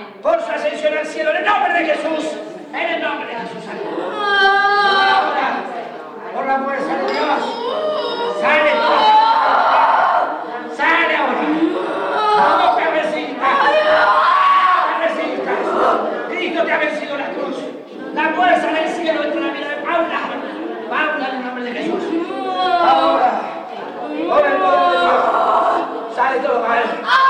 por su ascensión al cielo, en el nombre de Jesús. En el nombre de Jesús. Ahora, por la fuerza de Dios, sale sale ahora. No te resistas. No te resistas. Cristo te ha vencido la cruz. La fuerza del cielo entre la vida de Paula. Paula, en el nombre de Jesús. Ahora, por el poder de Dios, sale todo mal.